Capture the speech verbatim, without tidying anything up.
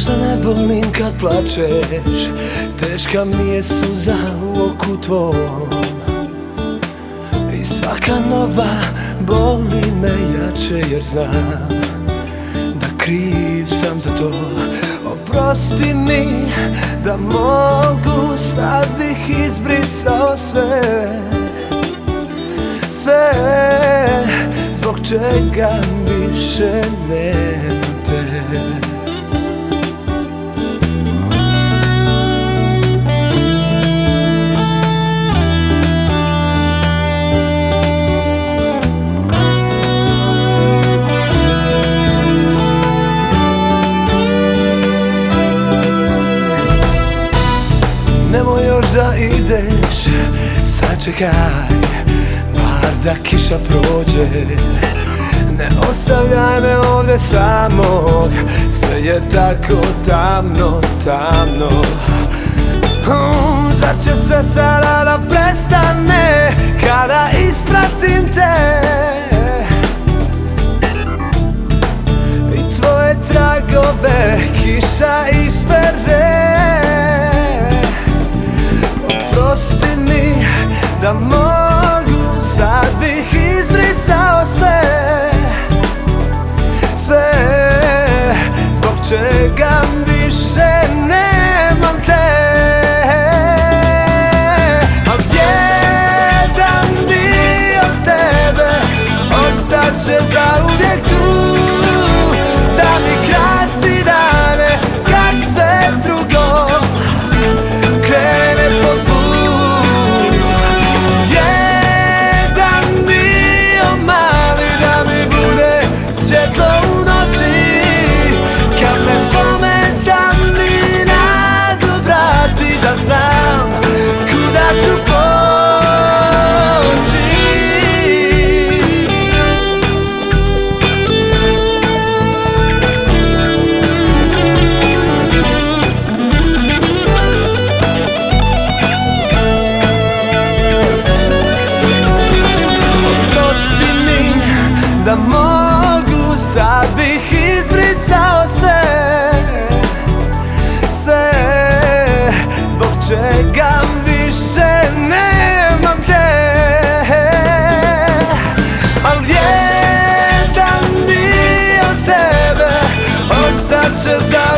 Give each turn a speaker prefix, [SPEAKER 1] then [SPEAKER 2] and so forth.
[SPEAKER 1] Ništa ne volim kad plačeš, teška mi je suza u oku tvom. I svaka nova boli me jače, jer znam da kriv sam za to. Oprosti mi, da mogu, sad bih izbrisao sve, sve, zbog čega više nema te. Nemoj još da ideš, sačekaj, bar da kiša prođe. Ne ostavljaj me ovdje samog, sve je tako tamno, tamno. um, Zar će sve sada da prestane kada ispratim te i tvoje tragove kiša ispere? Oprosti mi, da mogu, sad bih izbrisao sve, sve, zbog čega više nemam te. A jedan dio tebe ostaće zauvijek tu, da mi krasi dane kad se drugo krene po zlu. Da mogu, sad bih izbrisao sve, sve, zbog čega više nemam te. Al jedan dio tebe ostat će za